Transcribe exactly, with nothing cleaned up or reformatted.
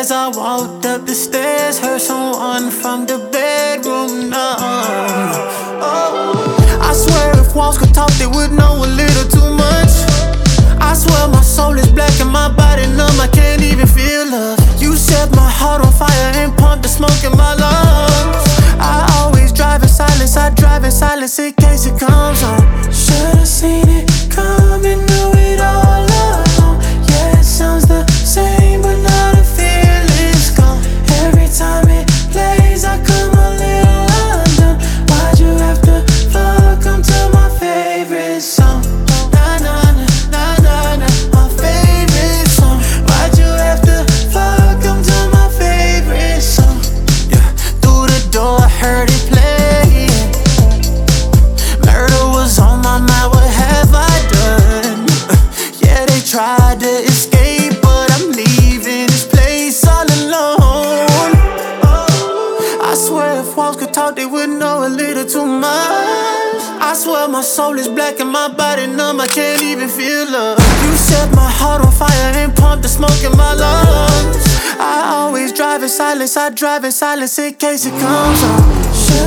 As I walked up the stairs, heard someone from the bedroom knock. Oh, I swear if walls could talk, they would know a little too much. I swear my soul is black and my body numb, I can't even feel love. You set my heart on fire and pumped the smoke in my lungs. I always drive in silence, I drive in silence in case it comes on. Should've seen it coming, knew it all along. Yeah, it sounds the same, but now the feeling's gone. Every time it plays, I come a little undone. Why'd you have to fuck come to my favorite song? Nah, nah, nah, nah, nah, my favorite song. Why'd you have to fuck come to my favorite song? Yeah, through the door I heard it play. Murder was on my mind, what have I done? Yeah, they tried to escape, but I'm leaving this place all alone. I swear if walls could talk, they would know a little too much. I swear my soul is black and my body numb, I can't even feel love. You set my heart on fire and pumped the smoke in my lungs. I always drive in silence, I drive in silence in case it comes on.